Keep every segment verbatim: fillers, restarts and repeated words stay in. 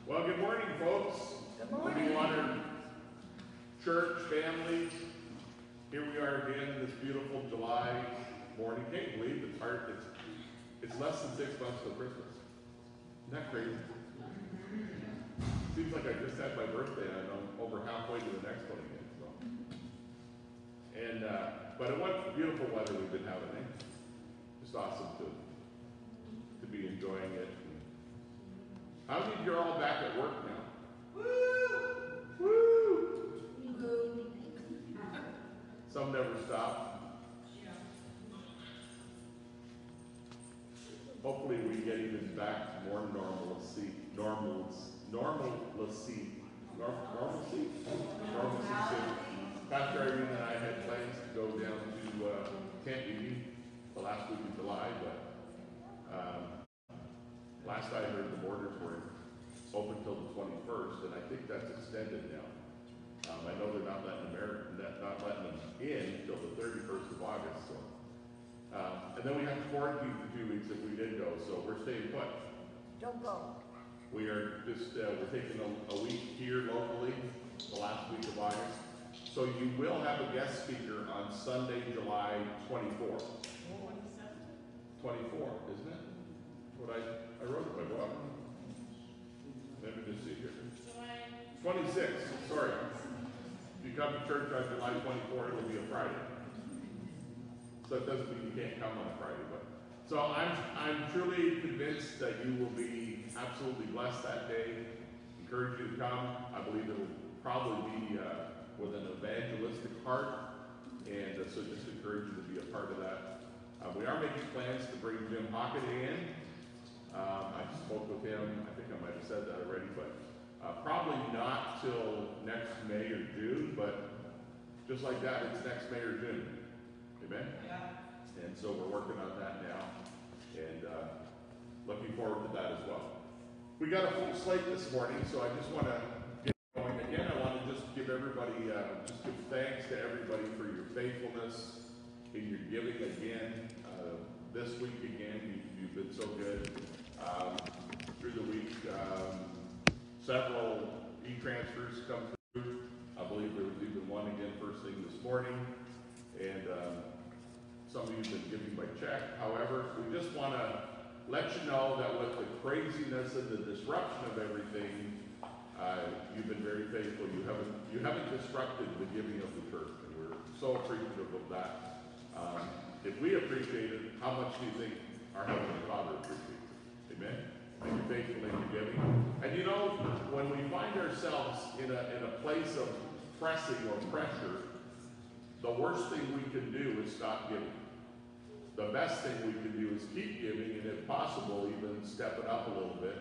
Well, good morning, folks. Good morning. Living Water Church family. Here we are again this beautiful July morning. Can't believe it's hard. It's it's less than six months till Christmas. Isn't that crazy? Seems like I just had my birthday and I'm over halfway to the next one again. So. And uh, but what beautiful weather we've been having, eh? Just awesome to to be enjoying it. How many of you are all back at work now? Woo! Woo! Some never stop. Hopefully we get even back to more normalcy. Normals, normalcy. Norm, normalcy? Normalcy soon. Pastor Irene and I had plans to go down to uh, camp meeting the last week of July, but um, last I heard, the borders were open till the twenty-first, and I think that's extended now. Um, I know they're not letting American, not letting them in till the thirty-first of August. So, um, and then we have to quarantine for two weeks if we did go. So we're staying put. Don't go. We are just uh, we're taking a, a week here locally, the last week of August. So you will have a guest speaker on Sunday, July twenty-fourth. twenty-four, isn't it? What I, I wrote it by Bob. Let me just see here. twenty-six, sorry. If you come to church on July twenty-fourth, it'll be a Friday. So it doesn't mean you can't come on a Friday, but so I'm I'm truly convinced that you will be absolutely blessed that day. Encourage you to come. I believe it will probably be uh, with an evangelistic heart, and uh, so just encourage you to be a part of that. Uh, we are making plans to bring Jim Hockaday in. Um, I spoke with him, I think I might have said that already, but uh, probably not till next May or June, but just like that, it's next May or June. Amen? Yeah. And so we're working on that now, and uh, looking forward to that as well. We got a full slate this morning, so I just want to get going. Again, I want to just give everybody, uh, just give thanks to everybody for your faithfulness in your giving again. Uh, this week again, you, you've been so good. Um, through the week, um, several e-transfers come through. I believe there was even one again first thing this morning. And um, some of you have been giving by check. However, we just want to let you know that with the craziness and the disruption of everything, uh, you've been very faithful. You haven't, you haven't disrupted the giving of the church. And we're so appreciative of that. Um, if we appreciate it, how much do you think our Heavenly Father appreciates it? Amen? That you're faithful in your giving. And you know, when we find ourselves in a, in a place of pressing or pressure, the worst thing we can do is stop giving. The best thing we can do is keep giving, and if possible, even step it up a little bit,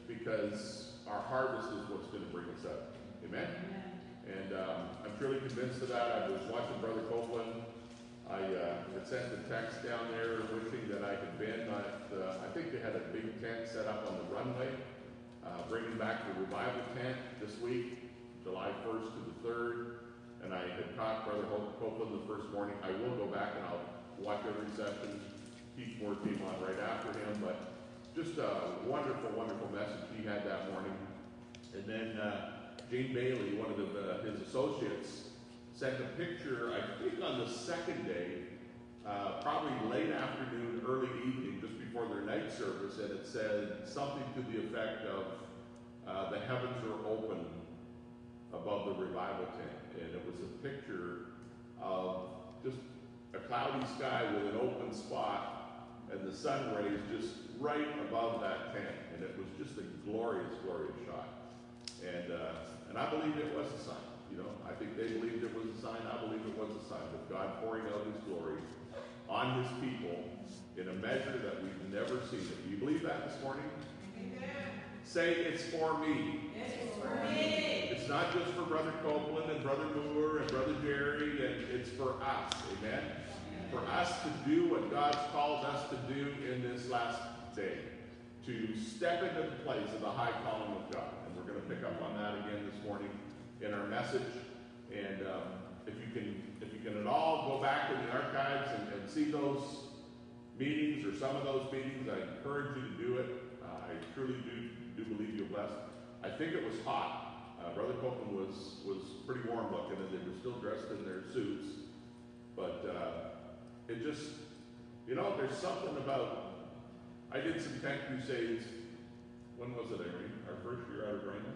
because our harvest is what's going to bring us up. Amen? Amen. And um, I'm truly convinced of that. I was watching Brother Copeland. I uh, had sent a text down there wishing that I had been. At, uh, I think they had a big tent set up on the runway, uh, bringing back the revival tent this week, July first to the third. And I had caught Brother Copeland the first morning. I will go back and I'll watch every session. Keith Moore came on right after him, but just a wonderful, wonderful message he had that morning. And then uh, Jane Bailey, one of the, uh, his associates, sent a picture, I think on the second day, uh, probably late afternoon, early evening, just before their night service, and it said something to the effect of, uh, the heavens are open above the revival tent. And it was a picture of just a cloudy sky with an open spot, and the sun rays just right above that tent. And it was just a glorious, glorious shot. And, uh, and I believe it was a sign. You know, I think they believed it was a sign. I believe it was a sign of God pouring out his glory on his people in a measure that we've never seen it. Do you believe that this morning? Amen. Say, it's for me. It's for me. It's not just for Brother Copeland and Brother Moore and Brother Jerry, and it's for us. Amen? Amen. For us to do what God's called us to do in this last day. To step into the place of the high calling of God. And we're going to pick up on that again this morning in our message. And um, if you can if you can at all go back in the archives and, and see those meetings or some of those meetings, I encourage you to do it. Uh, I truly do, do believe you're blessed. I think think it was hot. Uh, Brother Copeland was, was pretty warm looking, and they were still dressed in their suits. But uh, it just, you know, there's something about, I did some tent crusades. When was it, Irene? Our first year out of Raymond?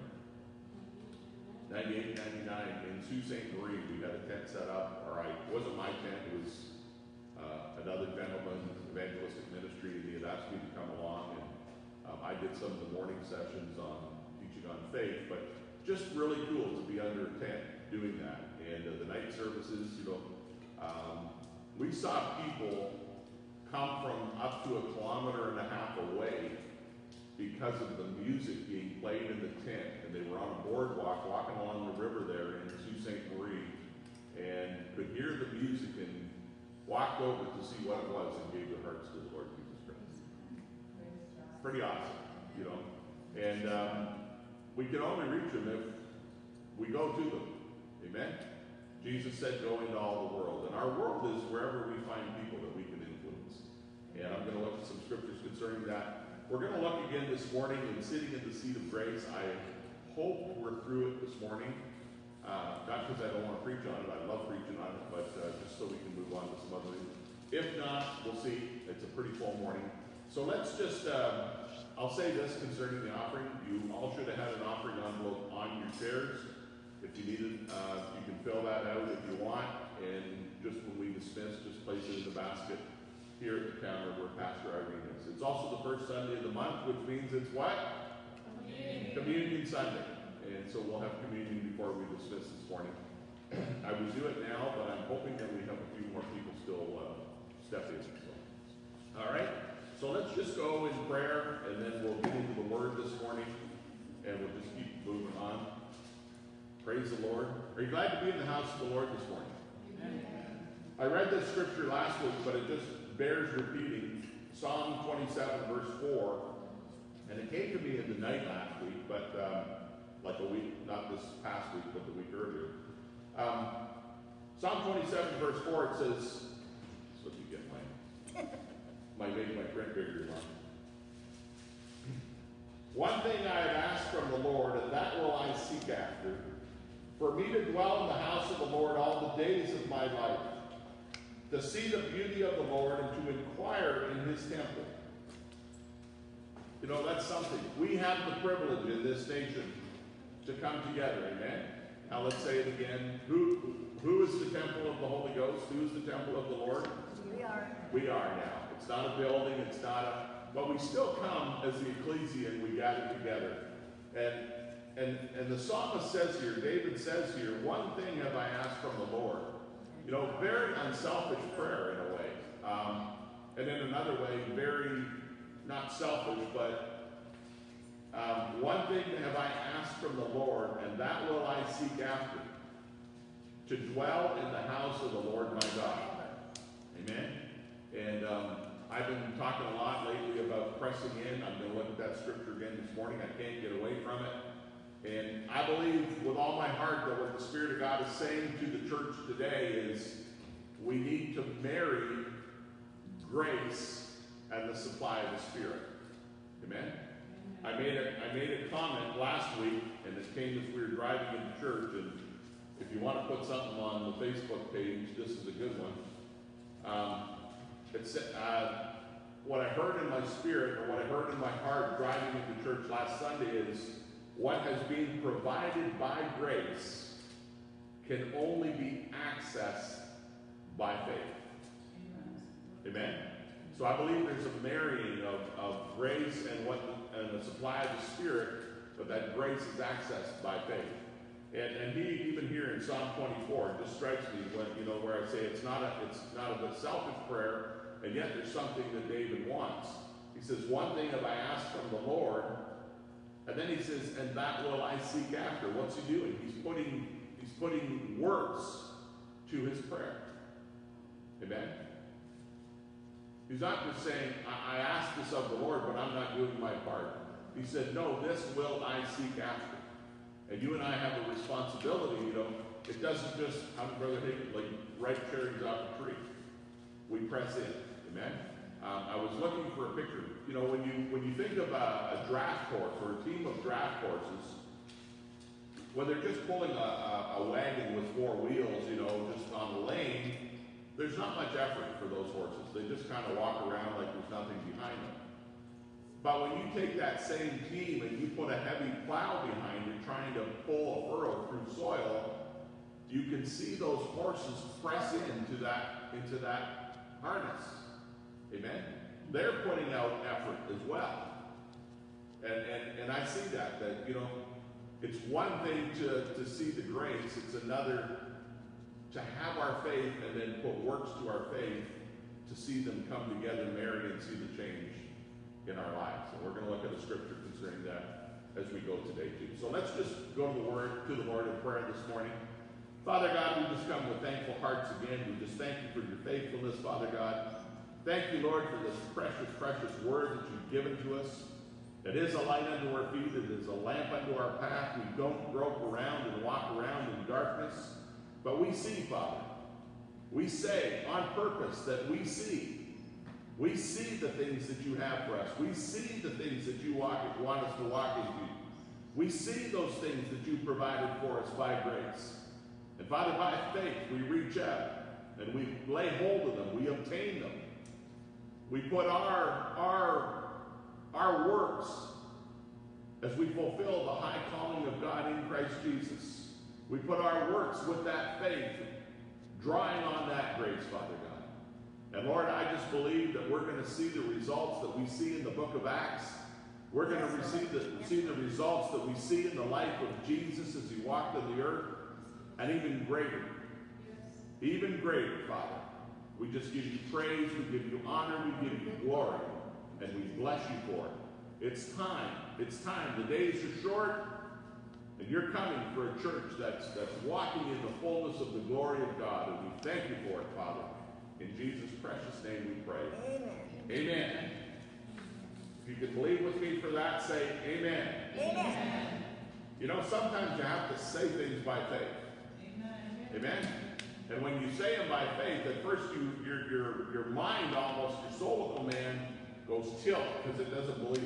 ninety-eight, ninety-nine, in Sault Ste. Marie, we had a tent set up. Or I, it wasn't my tent, it was uh, another gentleman's evangelistic ministry, and he had asked me to come along, and um, I did some of the morning sessions on teaching on faith, but just really cool to be under a tent doing that. And uh, the night services, you know, um, we saw people come from up to a kilometer and a half away because of the music being played in the tent, and they were on a boardwalk walking along the river there in Sault Ste. Marie, and could hear the music and walked over to see what it was and gave their hearts to the Lord Jesus Christ. Pretty awesome, you know. And um, we can only reach them if we go to them. Amen? Jesus said, go into all the world. And our world is wherever we find people that we can influence. And I'm going to look at some scriptures concerning that. We're going to look again this morning in Sitting in the Seat of Grace. I hope we're through it this morning. Uh, not because I don't want to preach on it. I love preaching on it, but uh, just so we can move on to some other things. If not, we'll see. It's a pretty full morning. So let's just, uh, I'll say this concerning the offering. You all should have had an offering envelope on your chairs. If you need it, uh, you can fill that out if you want. And just when we dismiss, just place it in the basket here at the counter where Pastor Irene is. It's also the first Sunday of the month, which means it's what? Communion, Communion Sunday. And so we'll have communion before we dismiss this morning. I will do it now, but I'm hoping that we have a few more people still uh, step in. So. All right, so let's just go in prayer, and then we'll get into the Word this morning, and we'll just keep moving on. Praise the Lord. Are you glad to be in the house of the Lord this morning? Amen. I read this scripture last week, but it just bears repeating. Psalm twenty-seven, verse four. And it came to me in the night last week, but um, like a week, not this past week, but the week earlier. Um, Psalm twenty-seven, verse four, it says, so you get my, my make my print bigger. One thing I have asked from the Lord, and that will I seek after, for me to dwell in the house of the Lord all the days of my life, to see the beauty of the Lord and to inquire in his temple. You know, that's something. We have the privilege in this nation to come together, amen? Now let's say it again. Who, who is the temple of the Holy Ghost? Who is the temple of the Lord? We are. We are now. It's not a building, it's not a, but we still come as the ecclesia and we gather together. And and and the psalmist says here, David says here, one thing have I asked from the Lord. You know, very unselfish prayer in a way. Um, and in another way, very not selfish, but um, one thing have I asked from the Lord, and that will I seek after, to dwell in the house of the Lord my God. Amen? And um, I've been talking a lot lately about pressing in. I'm going to look at that scripture again this morning. I can't get away from it. And I believe with all my heart that what the Spirit of God is saying to the church today is we need to marry grace and the supply of the Spirit. Amen? I made a, I made a comment last week, and it came as we were driving into church, and if you want to put something on the Facebook page, this is a good one. Um, it's, uh, what I heard in my spirit, or what I heard in my heart driving into church last Sunday is, what has been provided by grace can only be accessed by faith. Amen? So I believe there's a marrying of, of grace and what the, and the supply of the Spirit, but that grace is accessed by faith. And, and he, even here in Psalm twenty-four, it just strikes me when, you know, where I say it's not a, it's not a selfish prayer, and yet there's something that David wants. He says, one thing have I asked from the Lord, and then he says, and that will I seek after. What's he doing? He's putting, he's putting words to his prayer. Amen? He's not just saying, I, I asked this of the Lord, but I'm not doing my part. He said, no, this will I seek after. And you and I have a responsibility, you know. It doesn't just, how did Brother Hagen, like, ripe cherries off a tree. We press in. Amen? Um, I was looking for a picture. You know, when you when you think of a, a draft horse or a team of draft horses, when they're just pulling a, a, a wagon with four wheels, you know, just on the lane, there's not much effort for those horses. They just kind of walk around like there's nothing behind them. But when you take that same team and you put a heavy plow behind it, trying to pull a furrow through soil, you can see those horses press into that, into that harness. Amen? They're putting out effort as well. And, and, and I see that, that, you know, it's one thing to, to see the grace, it's another to have our faith and then put works to our faith to see them come together, marry, and see the change in our lives. And we're going to look at a scripture concerning that as we go today too. So let's just go to the word, to the Lord in prayer this morning. Father God, we just come with thankful hearts again. We just thank you for your faithfulness, Father God. Thank you, Lord, for this precious, precious word that you've given to us. It is a light unto our feet. It is a lamp unto our path. We don't grope around and walk around in darkness, but we see, Father. We say on purpose that we see. We see the things that you have for us. We see the things that you walk, want us to walk into. We see those things that you provided for us by grace. And Father, by faith, we reach out and we lay hold of them. We obtain them. We put our, our, our works as we fulfill the high calling of God in Christ Jesus. We put our works with that faith, drawing on that grace, Father God. And Lord, I just believe that we're going to see the results that we see in the book of Acts. We're going to receive the, see the results that we see in the life of Jesus as he walked on the earth, and even greater. Even greater, Father. We just give you praise, we give you honor, we give you glory, and we bless you for it. It's time. It's time. The days are short, and you're coming for a church that's, that's walking in the fullness of the glory of God, and we thank you for it, Father. In Jesus' precious name we pray. Amen. Amen. If you can believe with me for that, say amen. Amen. You know, sometimes you have to say things by faith. Amen. Amen. And when you say them by faith, at first you, your, your, your mind almost, your soulical man goes tilt because it doesn't believe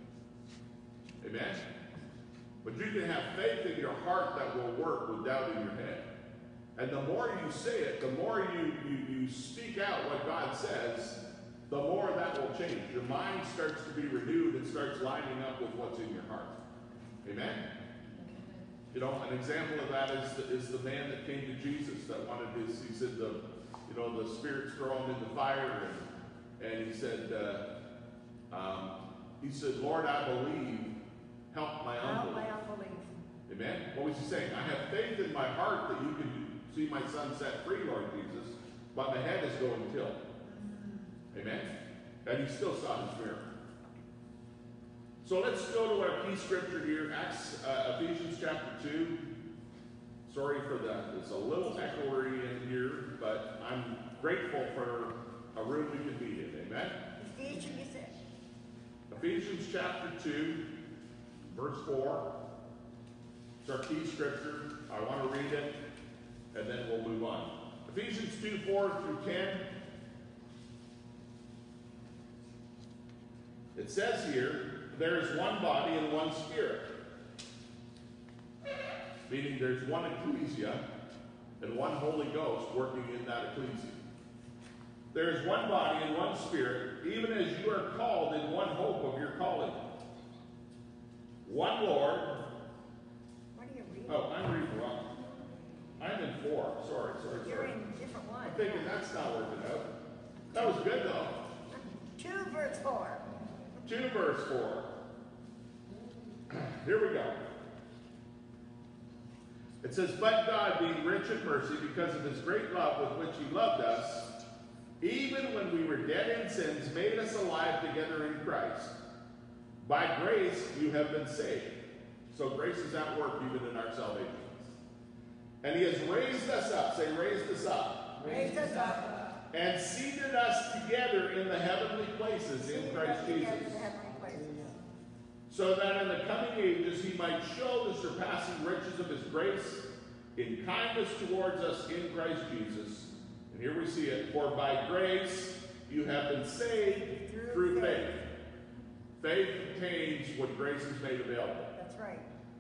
it. Amen? But you can have faith in your heart that will work with doubt in your head. And the more you say it, the more you, you, you speak out what God says, the more that will change. Your mind starts to be renewed and starts lining up with what's in your heart. Amen? You know, an example of that is the, is the man that came to Jesus that wanted his, he said, the, you know, the spirits throw him in the fire, and, and he said, uh, um, he said, Lord, I believe, help my unbelief. Help my unbelief. Amen? What was he saying? I have faith in my heart that you can see my son set free, Lord Jesus, but my head is going tilt. Amen? And he still saw his miracle. So let's go to our key scripture here, Acts, uh, Ephesians chapter two. Sorry for that. It's a little echoey in here, but I'm grateful for a room we can be in. Amen? Ephesians, you said. Ephesians chapter two, verse four. It's our key scripture. I want to read it, and then we'll move on. Ephesians two, four through ten. It says here, there is one body and one spirit. Meaning there's one ecclesia and one Holy Ghost working in that ecclesia. There is one body and one spirit, even as you are called in one hope of your calling. One Lord. What are you reading? Oh, I'm reading wrong. I'm in four. Sorry, sorry, You're sorry. in a different one. I'm thinking that's not working out. That was good though. Two verse four. two verse four. Here we go. It says, but God, being rich in mercy, because of his great love with which he loved us, even when we were dead in sins, made us alive together in Christ. By grace you have been saved. So grace is at work even in our salvation. And he has raised us up. Say, raised us up. Raised us up. And seated us together in the heavenly places in Christ Jesus. So that in the coming ages he might show the surpassing riches of his grace in kindness towards us in Christ Jesus. And here we see it. For by grace you have been saved through, through faith. Faith obtains what grace has made available. That's right.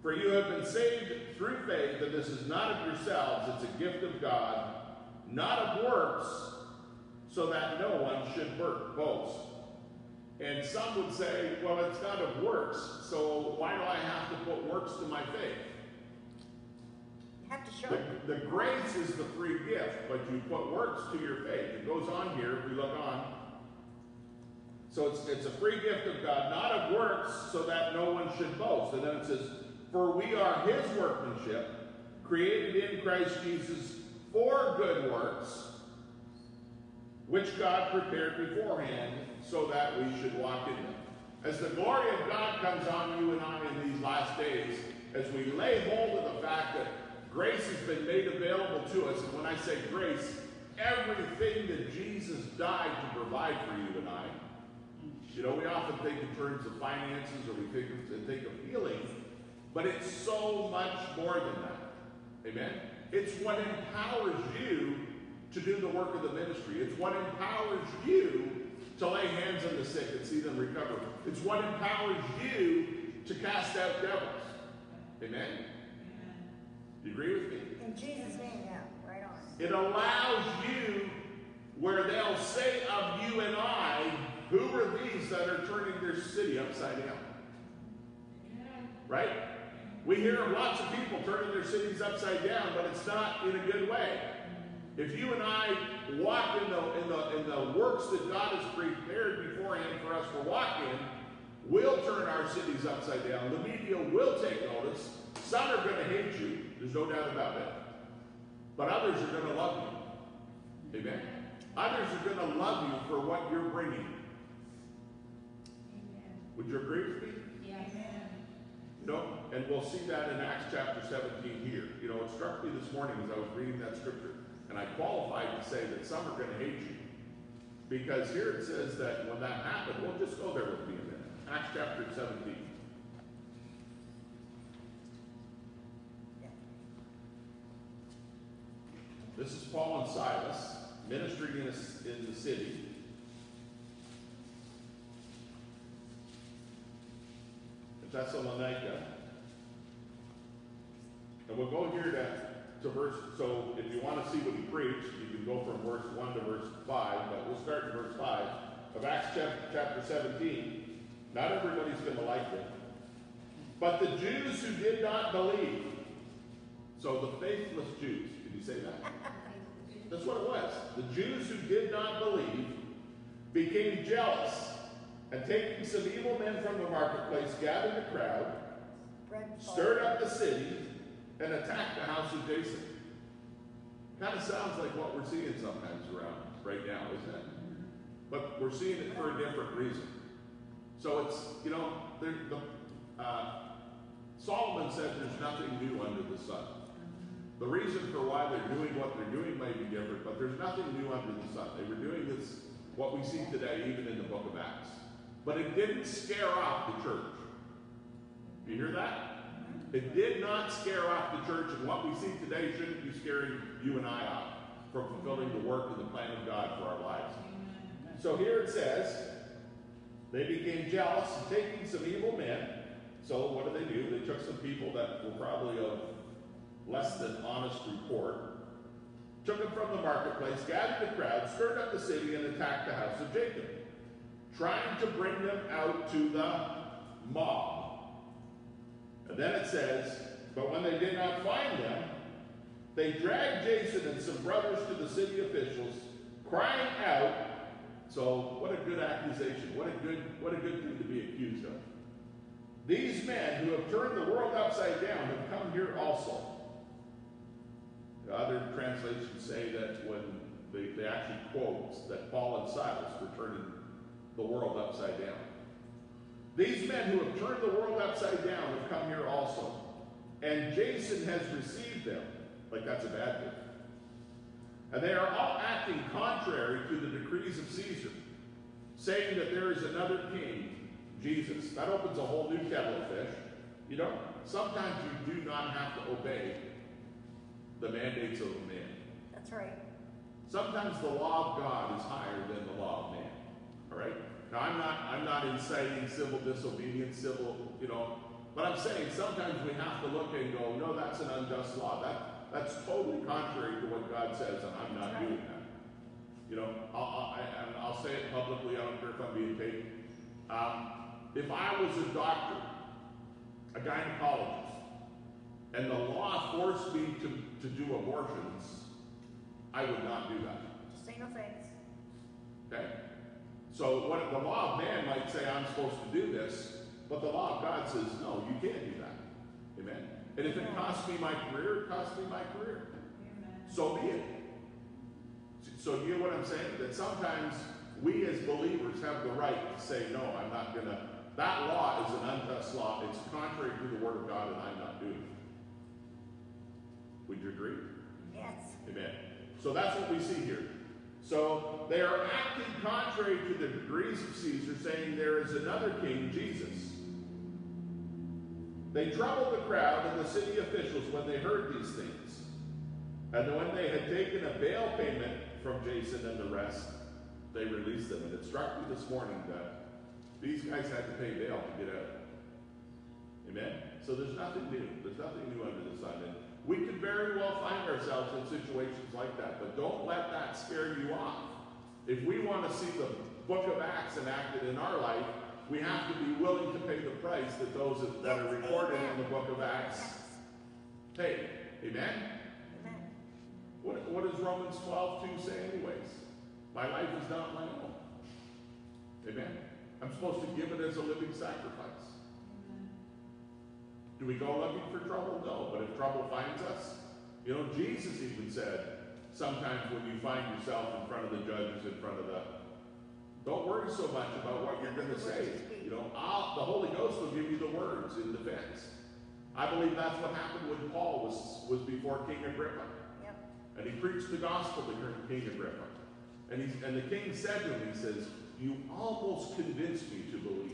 For you have been saved through faith, and this is not of yourselves, it's a gift of God, not of works, so that no one should boast. And some would say, well, it's not of works, so why do I have to put works to my faith? You have to show The, it. the grace is the free gift, but you put works to your faith. It goes on here, if we look on. So it's, it's a free gift of God, not of works, so that no one should boast. And then it says, for we are his workmanship, created in Christ Jesus for good works, which God prepared beforehand, so that we should walk in them. As the glory of God comes on you and I in these last days, as we lay hold of the fact that grace has been made available to us, and when I say grace, everything that Jesus died to provide for you and I. You know, we often think in terms of finances, or we think of, think of healing, but it's so much more than that. Amen? It's what empowers you to do the work of the ministry. It's what empowers you to lay hands on the sick and see them recover. It's what empowers you to cast out devils. Amen? Amen. Do you agree with me? In Jesus' name, yeah, right on. It allows you, where they'll say of you and I, who are these that are turning their city upside down? Right? We hear of lots of people turning their cities upside down, but it's not in a good way. If you and I walk in the, in the, in the works that God has prepared beforehand for us to walk in, we'll turn our cities upside down. The media will take notice. Some are going to hate you. There's no doubt about it. But others are going to love you. Amen? Others are going to love you for what you're bringing. Amen. Would you agree with me? Yes. You know, and we'll see that in Acts chapter seventeen here. You know, it struck me this morning as I was reading that scripture. And I qualified to say that some are going to hate you. Because here it says that when that happened, well, just go there with me a minute. Acts chapter seventeen. This is Paul and Silas ministering in, a, in the city. In Thessalonica. And we'll go here to to verse, so if you want to see what he preached, you can go from verse one to verse five, but we'll start in verse five of Acts chapter, chapter seventeen. Not everybody's going to like it. But the Jews who did not believe, so the faithless Jews, did you say that? That's what it was. The Jews who did not believe became jealous, and taking some evil men from the marketplace, gathered a crowd, stirred up the city, and attack the house of Jason. Kind of sounds like what we're seeing sometimes around right now, isn't it? But we're seeing it for a different reason. So it's, you know, there, the, uh, Solomon said there's nothing new under the sun. The reason for why they're doing what they're doing may be different, but there's nothing new under the sun. They were doing this, what we see today, even in the book of Acts. But it didn't scare off the church. Do you hear that? It did not scare off the church, and what we see today shouldn't be scaring you and I off from fulfilling the work and the plan of God for our lives. So here it says, they became jealous, and taking some evil men. So what did they do? They took some people that were probably of less than honest report, took them from the marketplace, gathered the crowd, stirred up the city, and attacked the house of Jacob, trying to bring them out to the mob. And then it says, but when they did not find them, they dragged Jason and some brothers to the city officials, crying out. So what a good accusation. What a good, what a good thing to be accused of. These men who have turned the world upside down have come here also. The other translations say that when they, they actually quote that Paul and Silas were turning the world upside down. These men who have turned the world upside down have come here also. And Jason has received them. Like that's a bad thing. And they are all acting contrary to the decrees of Caesar, saying that there is another king, Jesus. That opens a whole new kettle of fish. You know, sometimes you do not have to obey the mandates of man. That's right. Sometimes the law of God is higher than the law of man. All right? Now, I'm not, I'm not inciting civil disobedience, civil, you know, but I'm saying sometimes we have to look and go, no, that's an unjust law. That, that's totally contrary to what God says, and I'm not doing that. You know, I'll, I'll, I, and I'll say it publicly, I don't care if I'm being paid. Um, if I was a doctor, a gynecologist, and the law forced me to, to do abortions, I would not do that. Just say no thanks. Okay? So what the law of man might say I'm supposed to do this, but the law of God says, no, you can't do that. Amen? And if it costs me my career, it costs me my career. Amen. So be it. So you know what I'm saying? That sometimes we as believers have the right to say, no, I'm not going to. That law is an unjust law. It's contrary to the Word of God, and I'm not doing it. Would you agree? Yes. Amen. So that's what we see here. So they are acting contrary to the decrees of Caesar, saying there is another king, Jesus. They troubled the crowd and the city officials when they heard these things. And when they had taken a bail payment from Jason and the rest, they released them. And it struck me this morning that these guys had to pay bail to get out. Amen? So there's nothing new. There's nothing new under the sun. And we could very well find ourselves in situations like that, but don't let that scare you off. If we want to see the book of Acts enacted in our life, we have to be willing to pay the price that those that are recorded in the book of Acts pay. Amen? Amen. What, what does Romans twelve two say anyways? My life is not my own. Amen? I'm supposed to give it as a living sacrifice. Do we go looking for trouble? No. But if trouble finds us, you know, Jesus even said, sometimes when you find yourself in front of the judges, in front of the, don't worry so much about what you're going to say. You know, I'll, the Holy Ghost will give you the words in defense. I believe that's what happened when Paul was, was before King Agrippa. Yep. And he preached the gospel to King Agrippa. And, he, and the king said to him, he says, you almost convinced me to believe.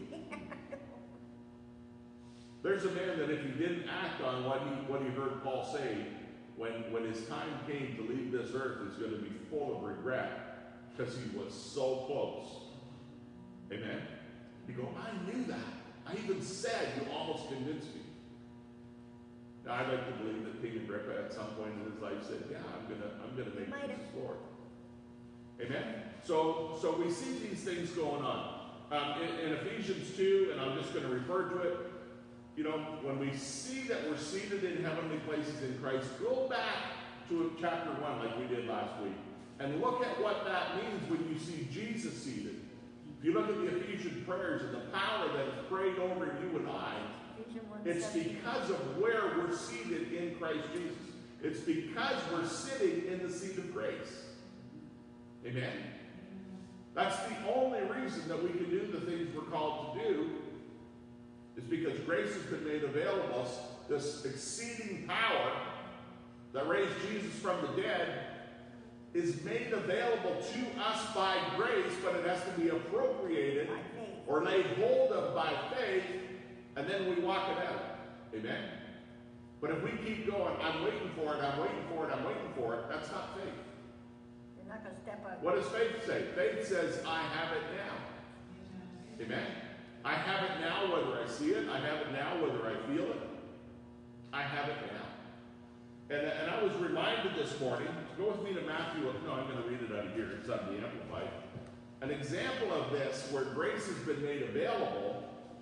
There's a man that if he didn't act on what he what he heard Paul say, when, when his time came to leave this earth, is going to be full of regret because he was so close. Amen? You go, I knew that. I even said, you almost convinced me. Now, I'd like to believe that King Agrippa at some point in his life said, yeah, I'm going to I'm gonna make Jesus Lord. Amen? So, so we see these things going on. Um, in, in Ephesians two, and I'm just going to refer to it, you know, when we see that we're seated in heavenly places in Christ, go back to chapter one like we did last week, and look at what that means when you see Jesus seated. If you look at the Ephesian prayers and the power that is prayed over you and I, it's because of where we're seated in Christ Jesus. It's because we're sitting in the seat of grace. Amen? That's the only reason that we can do the things we're called to do, is because grace has been made available. This exceeding power that raised Jesus from the dead is made available to us by grace, but it has to be appropriated or laid hold of by faith, and then we walk it out. Amen? But if we keep going, I'm waiting for it, I'm waiting for it, I'm waiting for it, that's not faith. You're not going to step up. What does faith say? Faith says, I have it now. Amen? I have it now whether I see it. I have it now whether I feel it. I have it now. And, and I was reminded this morning, go with me to Matthew, no, I'm going to read it out of here, it's on the Amplified. An example of this, where grace has been made available.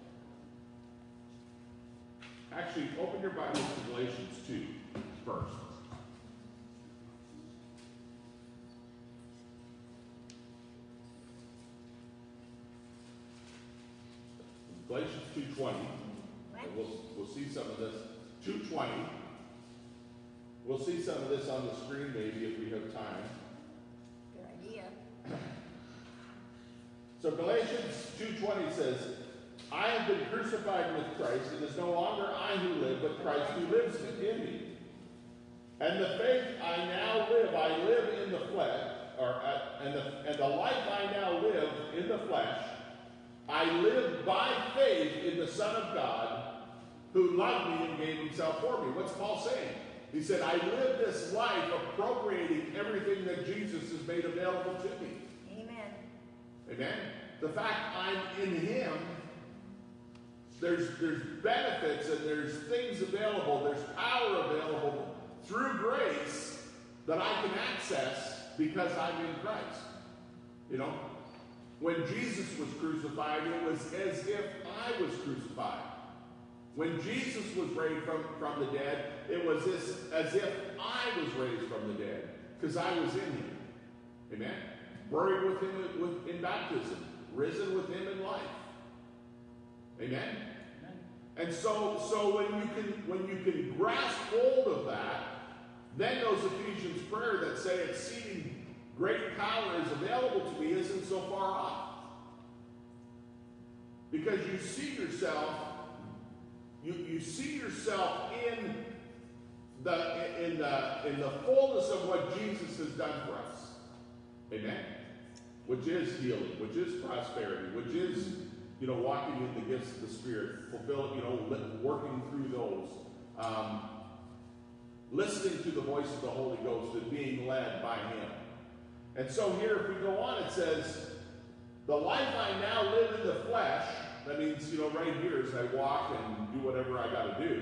Actually, open your Bible to Galatians two first. Galatians two twenty. We'll, we'll see some of this. two twenty. We'll see some of this on the screen maybe if we have time. Good idea. So Galatians two twenty says, I have been crucified with Christ. It is no longer I who live, but Christ who lives in me. And the faith I now live, I live in the flesh, or uh, and the and the life I now live in the flesh, I live by faith in the Son of God, who loved me and gave himself for me. What's Paul saying? He said, I live this life appropriating everything that Jesus has made available to me. Amen. Amen? The fact I'm in him there's, there's benefits and there's things available, there's power available through grace that I can access because I'm in Christ. You know, when Jesus was crucified, it was as if I was crucified. When Jesus was raised from, from the dead, it was as, as if I was raised from the dead, because I was in him. Amen? Buried with him with, in baptism, risen with him in life. Amen? Amen? And so, so when you can when you can grasp hold of that, then those Ephesians prayer that say exceeding great power is available to me isn't so far off. Because you see yourself You, you see yourself in the, in, the, in the fullness of what Jesus has done for us. Amen? Which is healing, which is prosperity, which is, you know, walking in the gifts of the Spirit, fulfilling, you know, working through those. Um, listening to the voice of the Holy Ghost and being led by him. And so here, if we go on, it says, the life I now live in the flesh, that means, you know, right here as I walk and do whatever I got to do.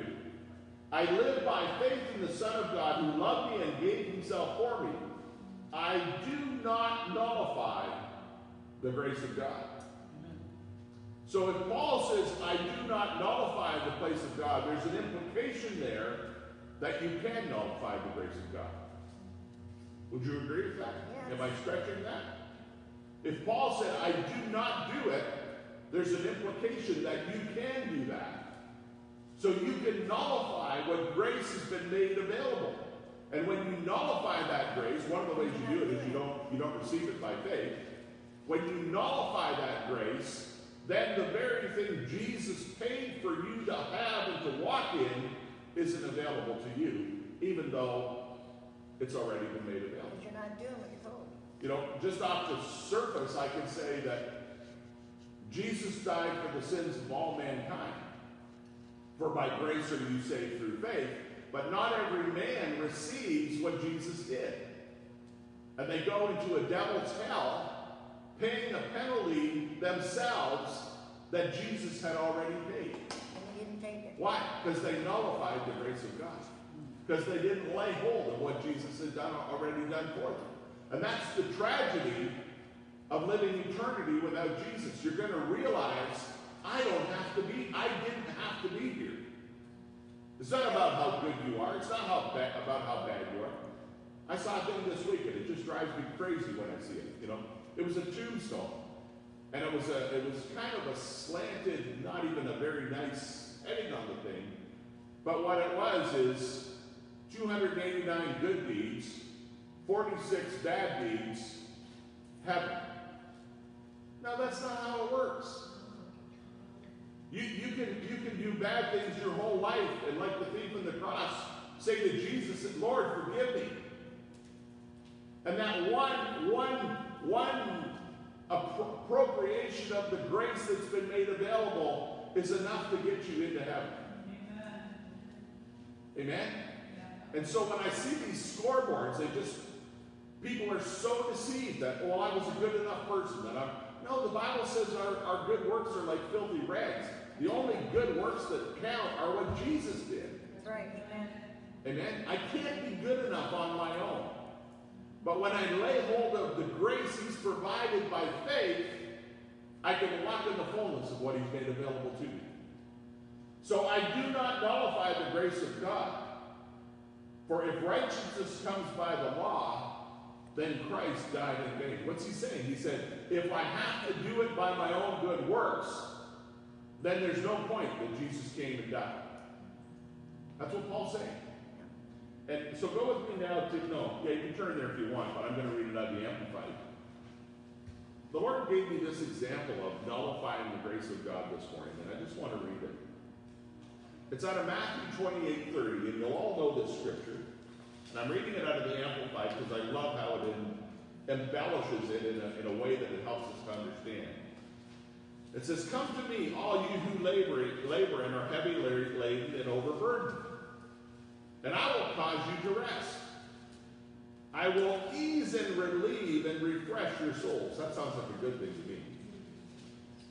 I live by faith in the Son of God who loved me and gave himself for me. I do not nullify the grace of God. Amen. So if Paul says, I do not nullify the place of God, there's an implication there that you can nullify the grace of God. Would you agree with that? Yes. Am I stretching that? If Paul said, I do not do it, there's an implication that you can do that. So you can nullify what grace has been made available. And when you nullify that grace, one of the ways you do it is you don't, you don't receive it by faith. When you nullify that grace, then the very thing Jesus paid for you to have and to walk in isn't available to you, even though it's already been made available. Because you're not doing what you're told. You know, just off the surface, I can say that Jesus died for the sins of all mankind. For by grace are you saved through faith. But not every man receives what Jesus did. And they go into a devil's hell, paying a penalty themselves that Jesus had already paid. And they didn't take it. Why? Because they nullified the grace of God. Because they didn't lay hold of what Jesus had done, already done for them. And that's the tragedy of living eternity without Jesus. You're going to realize, I don't have to be, I didn't have to be here. It's not about how good you are. It's not how bad, about how bad you are. I saw a thing this week, and it just drives me crazy when I see it. You know, it was a tombstone, and it was a, it was kind of a slanted, not even a very nice heading on the thing. But what it was is two hundred eighty-nine good deeds, forty-six bad deeds, heaven. Now that's not how it works. You, you, can, you can do bad things your whole life, and like the thief on the cross, say to Jesus, Lord, forgive me. And that one, one, one appropriation of the grace that's been made available is enough to get you into heaven. Amen? Amen? Yeah. And so when I see these scoreboards, they just, people are so deceived that, well, I was a good enough person. That I'm, no, the Bible says our, our good works are like filthy rags. The only good works that count are what Jesus did. That's right. Amen. Amen? I can't be good enough on my own. But when I lay hold of the grace he's provided by faith, I can walk in the fullness of what he's made available to me. So I do not nullify the grace of God. For if righteousness comes by the law, then Christ died in vain. What's he saying? He said, if I have to do it by my own good works, then there's no point that Jesus came and died. That's what Paul's saying. And so go with me now to, no, yeah, you can turn there if you want, but I'm going to read it out of the Amplified. The Lord gave me this example of nullifying the grace of God this morning, and I just want to read it. It's out of Matthew twenty-eight thirty, and you'll all know this scripture. And I'm reading it out of the Amplified because I love how it in, embellishes it in a, in a way that it helps us to understand. It says, come to me, all you who labor, labor and are heavy laden and overburdened, and I will cause you to rest. I will ease and relieve and refresh your souls. That sounds like a good thing to me.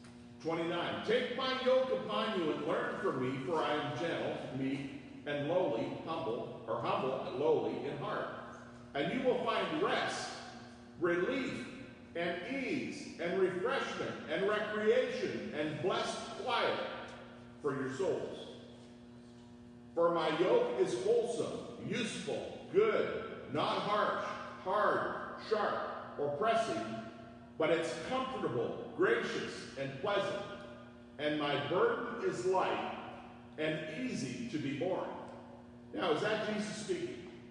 twenty-nine. Take my yoke upon you and learn from me, for I am gentle, meek, and lowly, humble, or humble and lowly in heart. And you will find rest, relief, and ease, and refreshment, and recreation, and blessed quiet for your souls. For my yoke is wholesome, useful, good, not harsh, hard, sharp, or pressing, but it's comfortable, gracious, and pleasant. And my burden is light and easy to be borne. Now, is that Jesus speaking?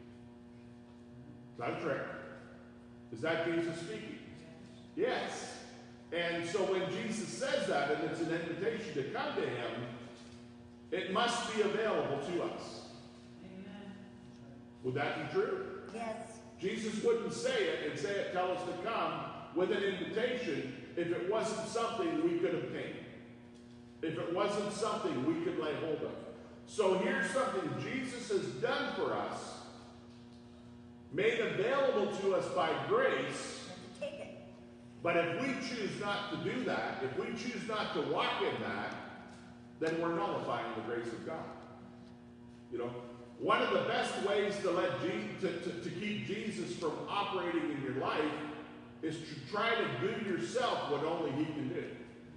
Is that a trick? Is that Jesus speaking? Yes. And so when Jesus says that, and it's an invitation to come to him, it must be available to us. Amen. Would that be true? Yes. Jesus wouldn't say it and say it, tell us to come with an invitation if it wasn't something we could obtain. If it wasn't something we could lay hold of. So here's something Jesus has done for us, made available to us by grace. Take it. But if we choose not to do that, if we choose not to walk in that, then we're nullifying the grace of God. You know, one of the best ways to let Je- to, to, to keep Jesus from operating in your life is to try to do yourself what only he can do.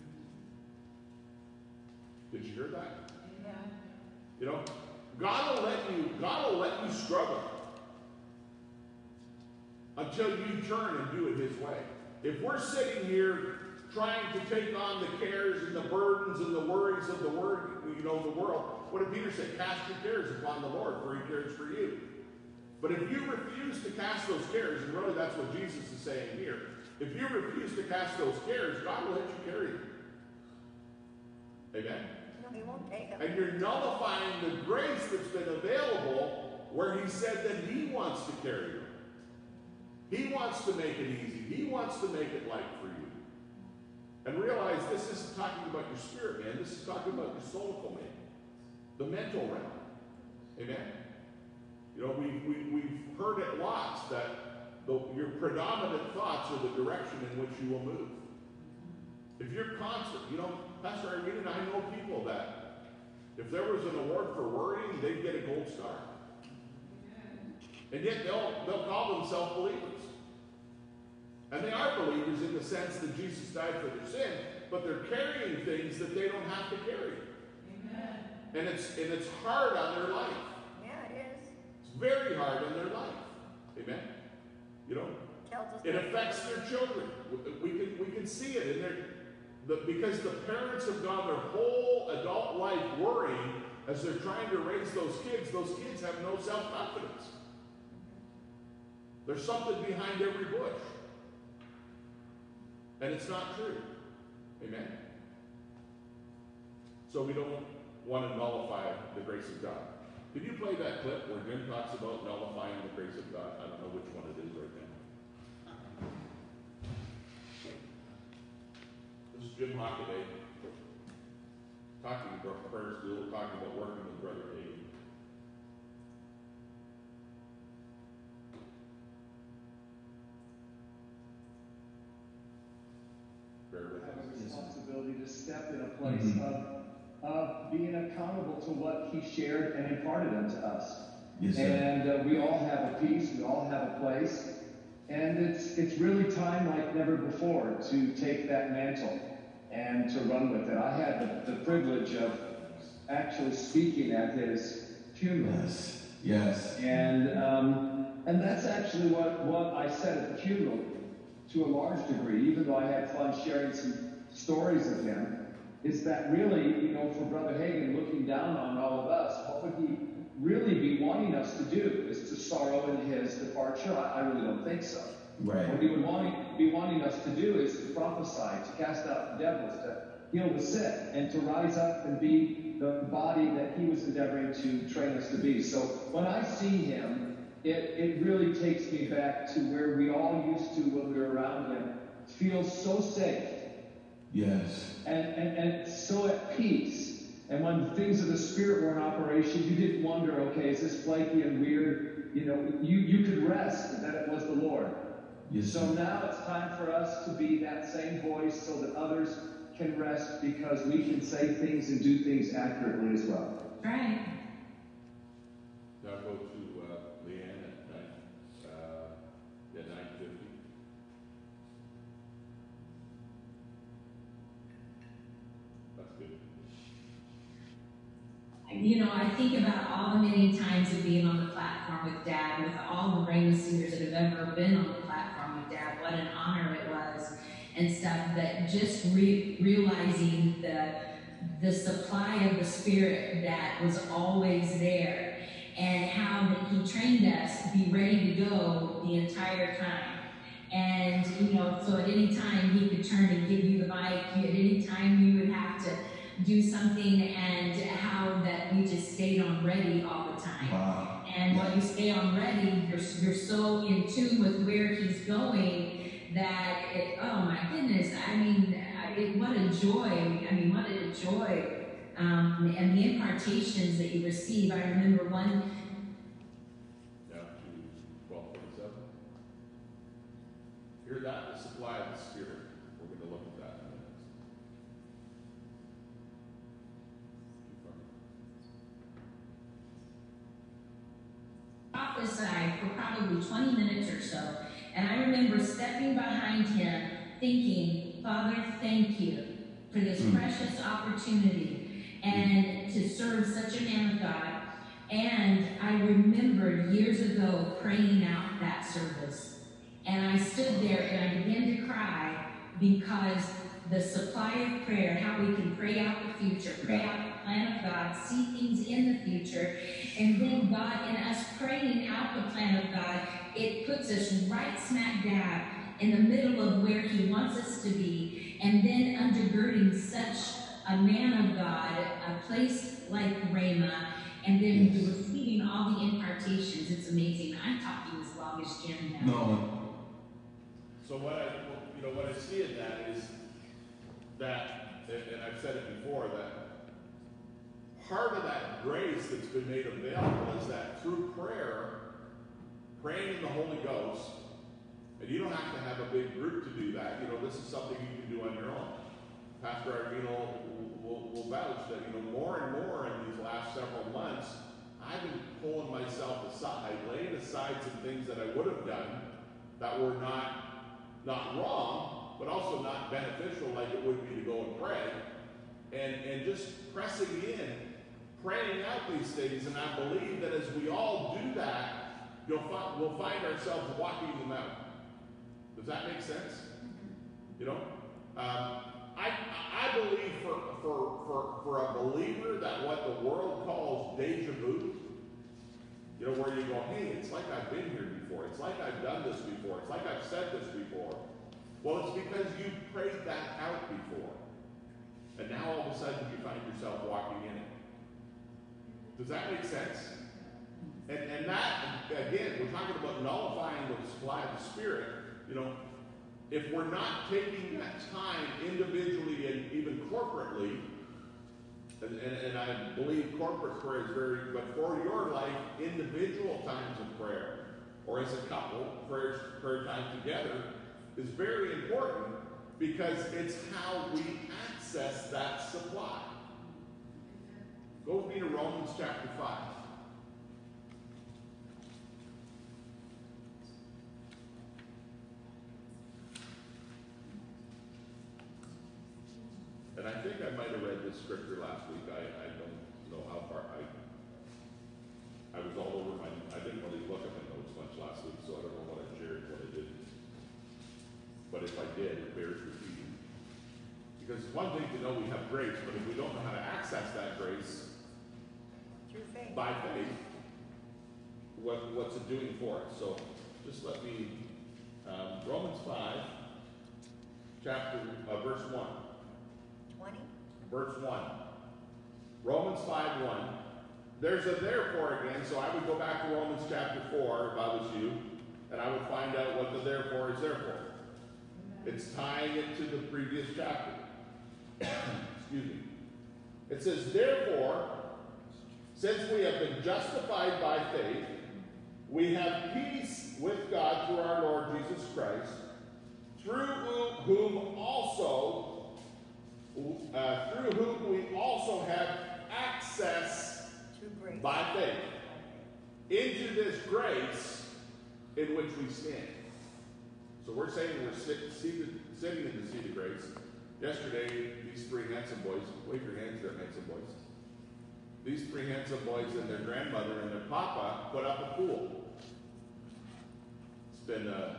Did you hear that? Yeah. You know, God will let you, God will let you struggle until you turn and do it his way. If we're sitting here trying to take on the cares and the burdens and the worries of the word, you know, the world, what did Peter say? Cast your cares upon the Lord, for he cares for you. But if you refuse to cast those cares, and really that's what Jesus is saying here, if you refuse to cast those cares, God will let you carry them. Amen? No, he won't take them. And you're nullifying the grace that's been available where he said that he wants to carry them. He wants to make it easy. He wants to make it light for you. And realize this isn't talking about your spirit, man. This is talking about your soulful man. The mental realm. Amen? You know, we, we, we've heard it lots that the, your predominant thoughts are the direction in which you will move. If you're constant, you know, Pastor Irene and I know people that if there was an award for worrying, they'd get a gold star. And yet they'll, they'll call themselves believers. And they are believers in the sense that Jesus died for their sin, but they're carrying things that they don't have to carry. Amen. And it's and it's hard on their life. Yeah, it is. It's very hard on their life. Amen. You know, it affects their children. We can we can see it in their the, because the parents have gone their whole adult life worrying as they're trying to raise those kids. Those kids have no self-confidence. There's something behind every bush. And it's not true. Amen? So we don't want to nullify the grace of God. Can you play that clip where Jim talks about nullifying the grace of God? I don't know which one it is right now. This is Jim Hockaday talking about prayer school, talking about working with Brother Hagen. Responsibility to step in a place mm-hmm. of, of being accountable to what he shared and imparted unto us. Yes, and uh, we all have a piece, we all have a place, and it's it's really time like never before to take that mantle and to run with it. I had the, the privilege of actually speaking at his funeral. Yes, yes. And um, and that's actually what, what I said at the funeral to a large degree, even though I had fun sharing some stories of him, is that really, you know, for Brother Hagen looking down on all of us, what would he really be wanting us to do? Is to sorrow in his departure? I, I really don't think so. Right. What he would want, be wanting us to do is to prophesy, to cast out the devils, to heal the sick, and to rise up and be the body that he was endeavoring to train us to be. So when I see him, it, it really takes me back to where we all used to when we were around him, feel so safe. Yes. And, and, and so at peace. And when the things of the Spirit were in operation, you didn't wonder, okay, is this flaky and weird? You know, you, you could rest that it was the Lord. Yes. So now it's time for us to be that same voice so that others can rest because we can say things and do things accurately as well. Right. Now go to uh, Leanne at nine, uh, at nine fifty. That's good. You know, I think about all the many times of being on the platform with Dad, with all the Rhema singers that have ever been on the platform with Dad. What an honor it was, and stuff. That just re- realizing the the supply of the Spirit that was always there, and how that He trained us to be ready to go the entire time. And you know, so at any time He could turn and give you the mic. At any time you would have to do something, and how that we just stayed on ready all the time. Wow. And when you stay on ready, you're, you're so in tune with where He's going that, it, oh my goodness, I mean, it, what a joy. I mean, what a joy. Um, and the impartations that you receive. I remember one. Now to twelve forty-seven. Hear that? The supply of the Spirit. We're going to look at that in a minute. Prophesied for probably twenty minutes or so, and I remember stepping behind him thinking, Father, thank you for this mm. precious opportunity and to serve such a man of God. And I remembered years ago praying out that service, and I stood there and I began to cry because the supply of prayer, how we can pray out the future, pray out the plan of God, see things in the future, and then God in us praying out the plan of God, it puts us right smack dab in the middle of where He wants us to be, and then undergirding such a man of God, a place like Rhema, and then yes. receiving all the impartations. It's amazing. I'm talking as long as Jim now. No. So what I, you know, what I see in that is that, and I've said it before, that part of that grace that's been made available is that through prayer, praying in the Holy Ghost, and you don't have to have a big group to do that. You know, this is something you can do on your own. Pastor Arvino will, will vouch that, you know, more and more in these last several months, I've been pulling myself aside, laying aside some things that I would have done that were not, not wrong, but also not beneficial like it would be to go and pray, and, and just pressing in, praying out these things, and I believe that as we all do that, you'll find, we'll find ourselves walking them out. Does that make sense? You know? Um, I, I believe for, for, for, for a believer that what the world calls deja vu, you know, where you go, hey, it's like I've been here before. It's like I've done this before. It's like I've said this before. Well, it's because you prayed that out before. And now all of a sudden you find yourself walking in it. Does that make sense? And, and that, again, we're talking about nullifying the supply of the Spirit. You know, if we're not taking that time individually and even corporately, and, and, and I believe corporate prayer is very, but for your life, individual times of prayer, or as a couple, prayer, prayer time together, is very important because it's how we access that supply. Go with me to Romans chapter five. And I think I might have read this scripture last week. I, I don't know how far. I I was all over my, I didn't really look at my notes much last week, so I don't know what I shared, what I didn't. But if I did, it bears repeating. Because it's one thing to know we have grace, but if we don't know how to access that grace Through faith. by faith, what, what's it doing for us? So just let me, um, Romans five, chapter, uh, verse one. twenty? Verse one. Romans five one. There's a therefore again, so I would go back to Romans chapter four if I was you, and I would find out what the therefore is there for. It's tying it to the previous chapter. Excuse me. It says, therefore, since we have been justified by faith, we have peace with God through our Lord Jesus Christ, through whom also uh, through whom we also have access To grace. by faith into this grace in which we stand. So we're saying we're sit, seated, sitting in the seat of grace. Yesterday, these three handsome boys, wave your hands there, handsome boys. These three handsome boys and their grandmother and their papa put up a pool. It's been, uh,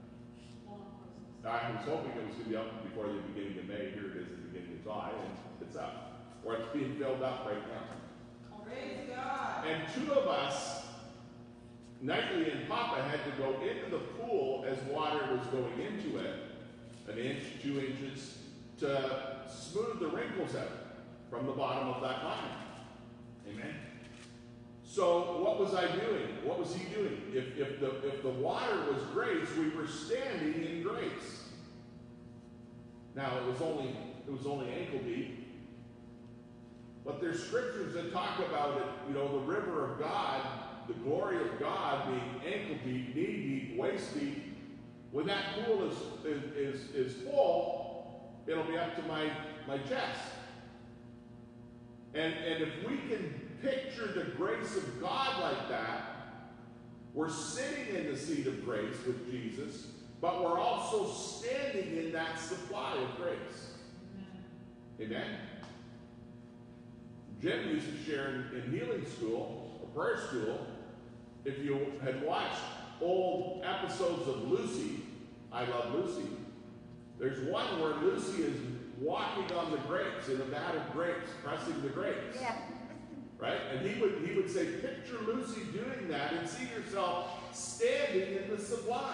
I was hoping it was going to be up before the beginning of May. Here it is at the beginning of July, and it's up. Or it's being filled up right now. Praise God. And two of us, Knightley and Papa, had to go into the pool as water was going into it, an inch, two inches, to smooth the wrinkles out from the bottom of that line. Amen. So what was I doing? What was he doing? If, if, the, if the water was grace, we were standing in grace. Now, it was only, it was only ankle deep. But there's scriptures that talk about it, you know, the river of God, the glory of God being ankle deep, knee deep, waist deep. When that pool is, is, is, is full, it'll be up to my, my chest. And, and if we can picture the grace of God like that, we're sitting in the seat of grace with Jesus, but we're also standing in that supply of grace. Amen? Amen? Jim used to share in, in healing school, or prayer school, if you had watched old episodes of Lucy, I Love Lucy, there's one where Lucy is walking on the grapes, in a vat of grapes, pressing the grapes. Yeah. Right? And he would he would say, picture Lucy doing that and see yourself standing in the supply.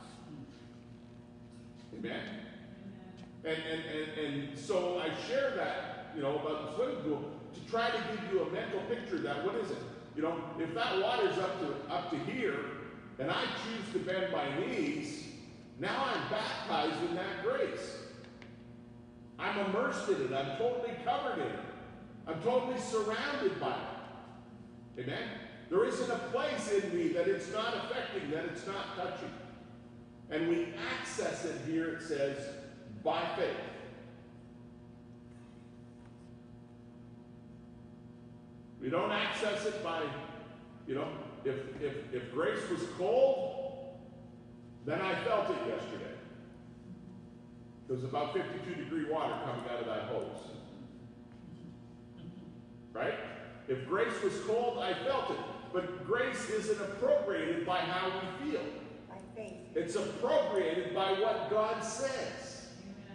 Amen? And, and, and, and so I share that, you know, about the swimming pool to try to give you a mental picture that, what is it? You know, if that water's up to up to here, and I choose to bend my knees, now I'm baptized in that grace. I'm immersed in it. I'm totally covered in it. I'm totally surrounded by it. Amen? There isn't a place in me that it's not affecting, that it's not touching. And we access it here, it says, by faith. We don't access it by, you know, if, if, if grace was cold, then I felt it yesterday. There was about fifty-two degree water coming out of that hose. Right? If grace was cold, I felt it. But grace isn't appropriated by how we feel. By faith. It's appropriated by what God says.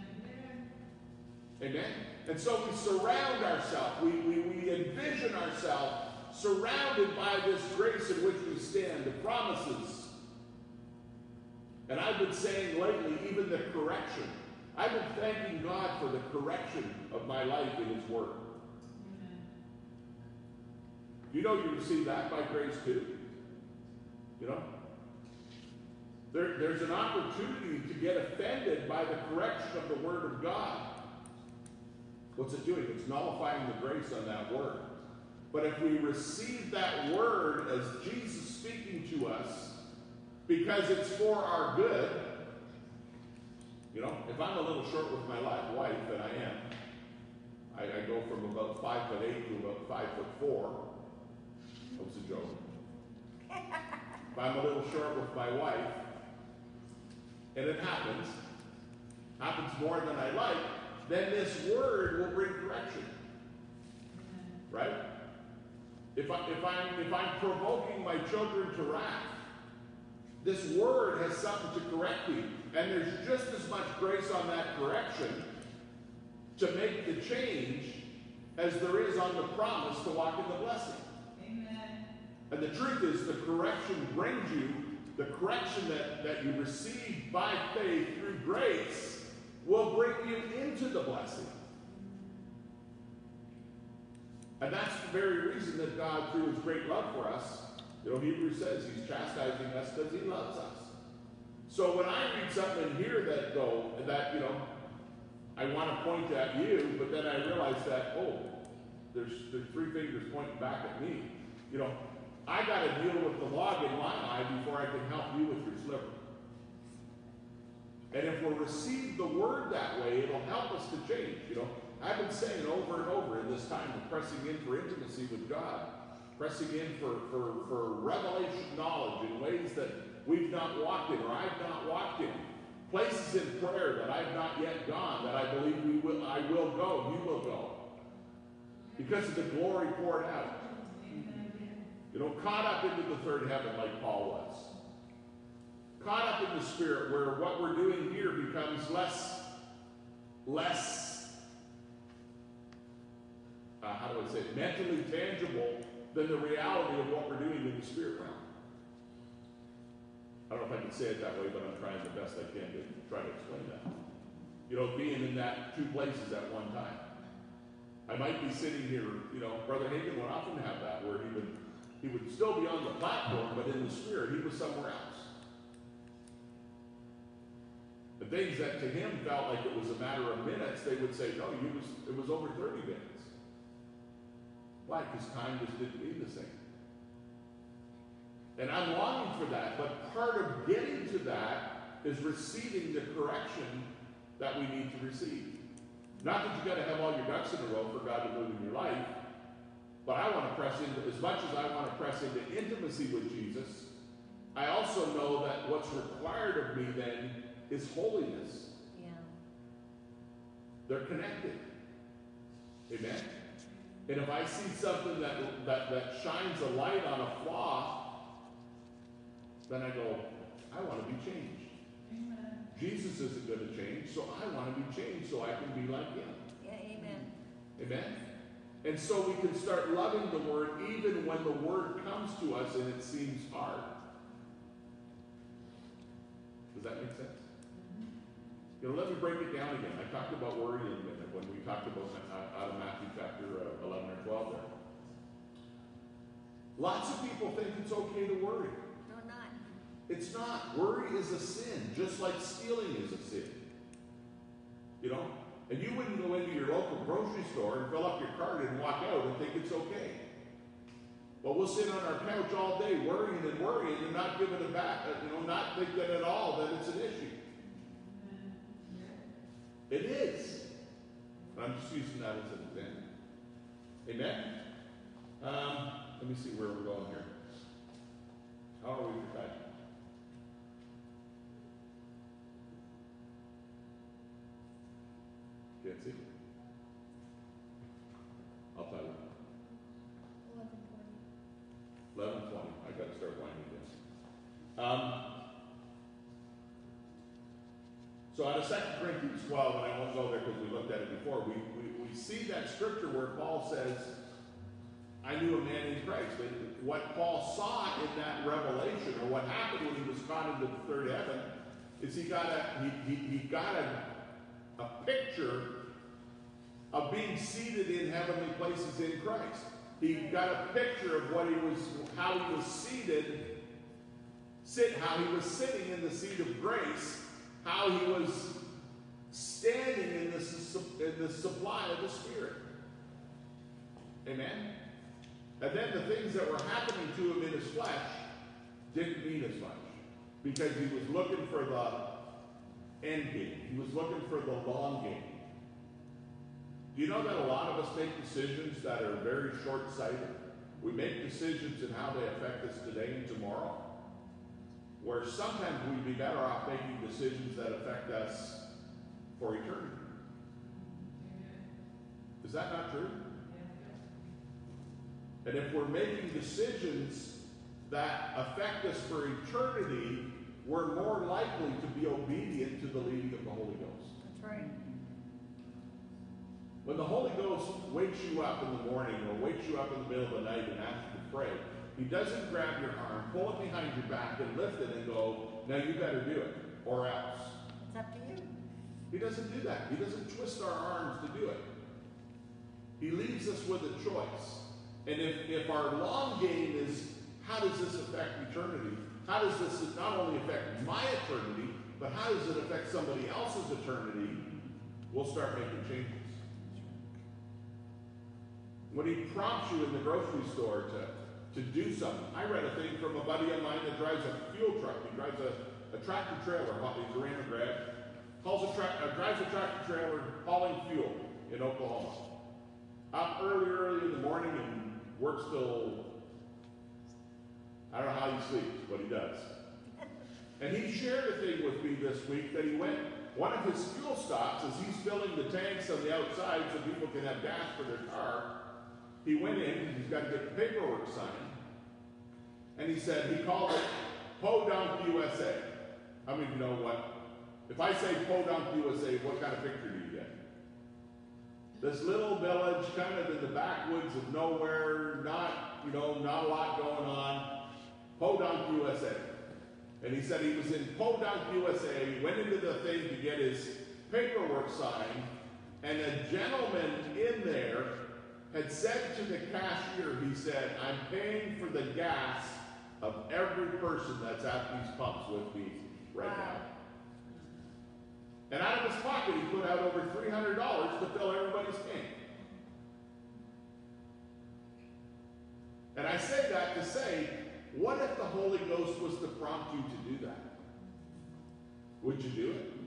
Amen? Amen? And so we surround ourselves, we, we, we envision ourselves surrounded by this grace in which we stand, the promises. And I've been saying lately, even the correction. I've been thanking God for the correction of my life in His Word. You know you receive that by grace too. You know? There, there's an opportunity to get offended by the correction of the Word of God. What's it doing? It's nullifying the grace on that Word. But if we receive that Word as Jesus speaking to us, because it's for our good, you know, if I'm a little short with my life, wife, and I am, I, I go from about five foot eight to about five foot four. That was a joke. If I'm a little short with my wife, and it happens, happens more than I like, then this word will bring correction. Right? If, I, if, I'm, if I'm provoking my children to wrath, this word has something to correct me. And there's just as much grace on that correction to make the change as there is on the promise to walk in the blessing. Amen. And the truth is, the correction brings you, the correction that, that you receive by faith through grace will bring you into the blessing. And that's the very reason that God, through His great love for us, you know, Hebrews says He's chastising us because He loves us. So when I read something in here that, though, that, you know, I want to point at you, but then I realize that, oh, there's, there's three fingers pointing back at me. You know, I got to deal with the log in my eye before I can help you with your sliver. And if we'll receive the word that way, it'll help us to change, you know. I've been saying over and over in this time of pressing in for intimacy with God, pressing in for, for, for revelation knowledge in ways that we've not walked in or I've not walked in. Places in prayer that I've not yet gone, that I believe we will, I will go, you will go. Because of the glory poured out. You know, caught up into the third heaven like Paul was. Caught up in the Spirit where what we're doing here becomes less, less, uh, how do I say it, mentally tangible than the reality of what we're doing in the Spirit realm. I don't know if I can say it that way, but I'm trying the best I can to try to explain that. You know, being in that two places at one time. I might be sitting here, you know, Brother Hagin would often have that, where he would, he would still be on the platform, but in the Spirit, he was somewhere else. The things that to him felt like it was a matter of minutes, they would say, no, he was, it was over thirty minutes. Why? Because time just didn't mean the same. And I'm longing for that, but part of getting to that is receiving the correction that we need to receive. Not that you've got to have all your ducks in a row for God to move in your life, but I want to press into, as much as I want to press into intimacy with Jesus, I also know that what's required of me then is holiness. Yeah. They're connected. Amen? And if I see something that, that, that shines a light on a flaw, then I go, I want to be changed. Amen. Jesus isn't going to change, so I want to be changed so I can be like him. Yeah, amen. Amen? And so we can start loving the Word even when the Word comes to us and it seems hard. Does that make sense? You know, let me break it down again. I talked about worry in a minute when we talked about uh, out of Matthew chapter uh, eleven or twelve there. Lots of people think it's okay to worry. No, not. It's not. Worry is a sin, just like stealing is a sin. You know? And you wouldn't go into your local grocery store and fill up your cart and walk out and think it's okay. But we'll sit on our couch all day worrying and worrying and not giving it back, you know, not thinking at all that it's an issue. It is. But I'm just using that as an example. Amen? Um, let me see where we're going here. How are we for time? Can't see. I'll tell you. eleven twenty. I got to start winding down. Um, so out of Second Corinthians twelve, and I won't go there because we looked at it before, we, we, we see that scripture where Paul says, I knew a man in Christ. And what Paul saw in that revelation, or what happened when he was caught into the third heaven, is he got a he, he, he got a, a picture of being seated in heavenly places in Christ. He got a picture of what he was, how he was seated, sit, how he was sitting in the seat of grace, how he was standing in the, in the supply of the Spirit. Amen? And then the things that were happening to him in his flesh didn't mean as much, because he was looking for the end game. He was looking for the long game. Do you know that a lot of us make decisions that are very short-sighted? We make decisions in how they affect us today and tomorrow, where sometimes we'd be better off making decisions that affect us for eternity. Is that not true? And if we're making decisions that affect us for eternity, we're more likely to be obedient to the leading of the Holy Ghost. That's right. When the Holy Ghost wakes you up in the morning or wakes you up in the middle of the night and asks you to pray, he doesn't grab your arm, pull it behind your back, and lift it and go, now you better do it, or else. It's up to you. He doesn't do that. He doesn't twist our arms to do it. He leaves us with a choice. And if, if our long game is, how does this affect eternity? How does this not only affect my eternity, but how does it affect somebody else's eternity? We'll start making changes. When he prompts you in the grocery store to, to do something. I read a thing from a buddy of mine that drives a fuel truck. He drives a, a tractor trailer. He's a Ram grad. Hauls a tra- uh, drives a tractor trailer hauling fuel. in Oklahoma. Up early, early in the morning and works till, I don't know how he sleeps, but he does. And he shared a thing with me this week that he went, one of his fuel stops, as he's filling the tanks on the outside so people can have gas for their car, he went in, he's got to get the paperwork signed, and he said, he called it Podunk, U S A. How many of you know what? If I say Podunk, U S A, what kind of picture do you get? This little village, kind of in the backwoods of nowhere, not, you know, not a lot going on. Podunk, U S A. And he said he was in Podunk, U S A, he went into the thing to get his paperwork signed, and a gentleman in there had said to the cashier, he said, I'm paying for the gas of every person that's at these pumps with me right now. And out of his pocket, he put out over three hundred dollars to fill everybody's tank. And I say that to say, what if the Holy Ghost was to prompt you to do that? Would you do it?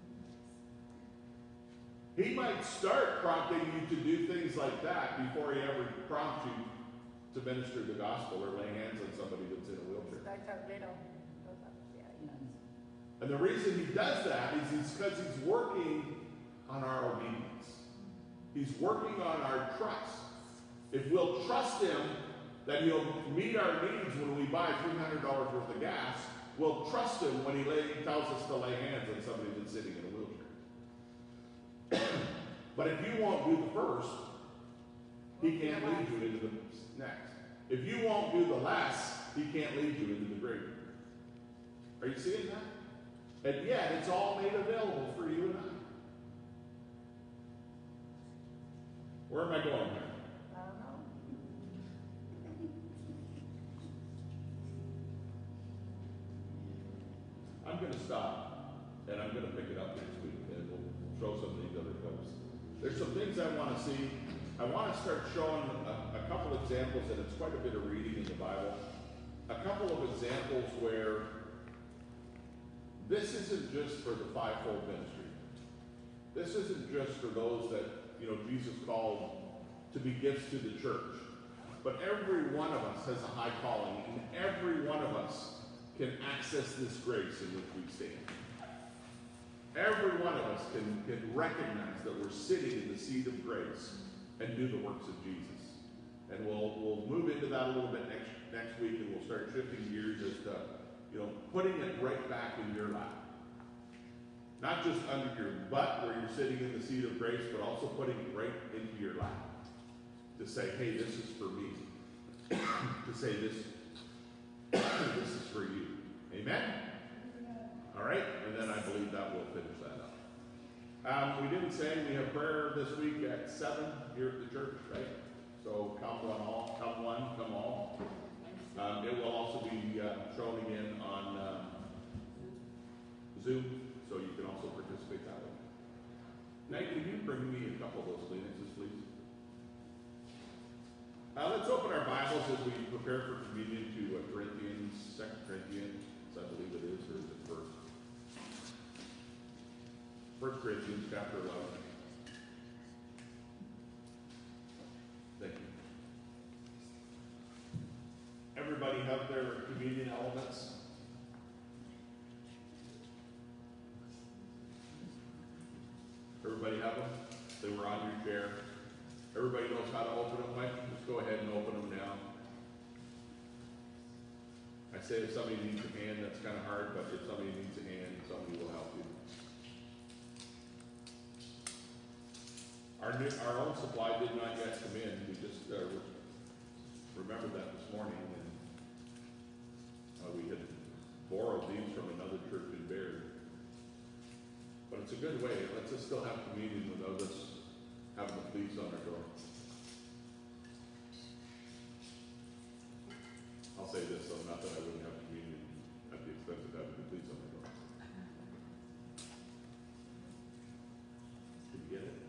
He might start prompting you to do things like that before he ever prompts you to minister the gospel or lay hands on somebody that's in a wheelchair. And the reason he does that is he's because he's working on our obedience. He's working on our trust. If we'll trust him that he'll meet our needs when we buy three hundred dollars worth of gas, we'll trust him when he lay, tells us to lay hands on somebody that's sitting in a wheelchair. But if you won't do the first, he can't lead you into the next. If you won't do the last, he can't lead you into the greater. Are you seeing that? And yet, it's all made available for you and I. Where am I going here? I don't know. I'm going to stop, and I'm going to pick it up next week, and we'll show some of these other folks. There's some things I want to see. I want to start showing a, a couple examples, and it's quite a bit of reading in the Bible. A couple of examples where this isn't just for the fivefold ministry. This isn't just for those that, you know, Jesus called to be gifts to the church. But every one of us has a high calling, and every one of us can access this grace in which we stand. Every one of us can, can recognize that we're sitting in the seat of grace and do the works of Jesus. And we'll, we'll move into that a little bit next, next week, and we'll start shifting gears as to, you know, putting it right back in your lap. Not just under your butt where you're sitting in the seat of grace, but also putting it right into your lap. To say, hey, this is for me. To say this, this is for you. Amen? All right, and then I believe that will finish that up. Um, we didn't say we have prayer this week at seven here at the church, right? So come one all, come one, come all. Um, it will also be uh, shown again on uh, Zoom, so you can also participate that way. Nate, can you bring me a couple of those Kleenexes, please? Uh, let's open our Bibles as we prepare for communion to uh, Corinthians, Second Corinthians, I believe it is, or is it First? First Corinthians, chapter eleven. Thank you. Everybody have their communion elements? Everybody have them? They were on your chair. Everybody knows how to open them, Mike? Just go ahead and open them now. I say if somebody needs a hand, that's kind of hard, but if somebody needs a hand, somebody will help you. Our new, our own supply did not yet come in. We just uh, remembered that this morning, and uh, we had borrowed these from another church in Barrie. But it's a good way. It lets us still have communion without us having the police on our door. I'll say this though, not that I wouldn't have communion at the expense of having the police on my door. Did you get it?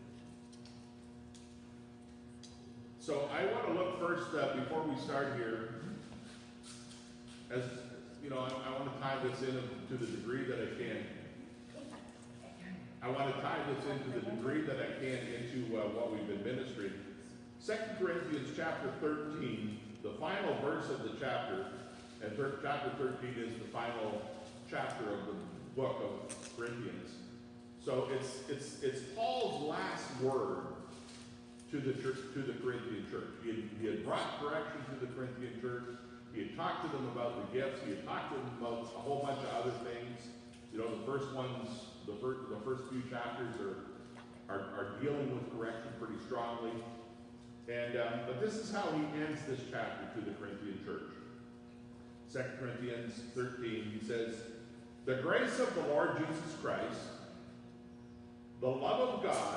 So I want to look first, uh, before we start here, as, you know, I, I want to tie this in to the degree that I can. I want to tie this into the degree that I can into uh, what we've been ministering. Second Corinthians chapter thirteen, the final verse of the chapter, and thir- chapter thirteen is the final chapter of the book of Corinthians. So it's it's it's Paul's last word to the church, to the Corinthian church. He had, he had brought correction to the Corinthian church. He had talked to them about the gifts. He had talked to them about a whole bunch of other things. You know, the first ones, the first the first few chapters are are, are dealing with correction pretty strongly. And um, but this is how he ends this chapter to the Corinthian church. Second Corinthians thirteen, he says, "The grace of the Lord Jesus Christ, the love of God,